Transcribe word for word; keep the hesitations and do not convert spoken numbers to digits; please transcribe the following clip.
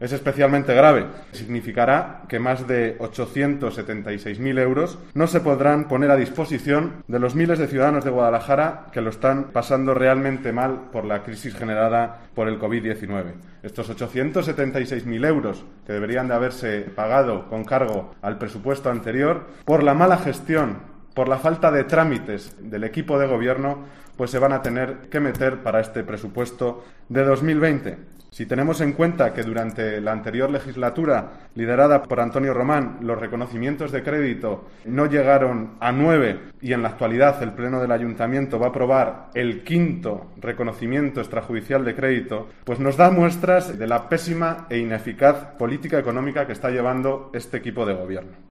Es especialmente grave. Significará que más de ochocientos setenta y seis mil euros no se podrán poner a disposición de los miles de ciudadanos de Guadalajara que lo están pasando realmente mal por la crisis generada por el COVID diecinueve. Estos ochocientos setenta y seis mil euros que deberían de haberse pagado con cargo al presupuesto anterior, por la mala gestión, por la falta de trámites del equipo de gobierno, pues se van a tener que meter para este presupuesto de dos mil veinte. Si tenemos en cuenta que durante la anterior legislatura, liderada por Antonio Román, los reconocimientos de crédito no llegaron a nueve y en la actualidad el Pleno del Ayuntamiento va a aprobar el quinto reconocimiento extrajudicial de crédito, pues nos da muestras de la pésima e ineficaz política económica que está llevando este equipo de gobierno.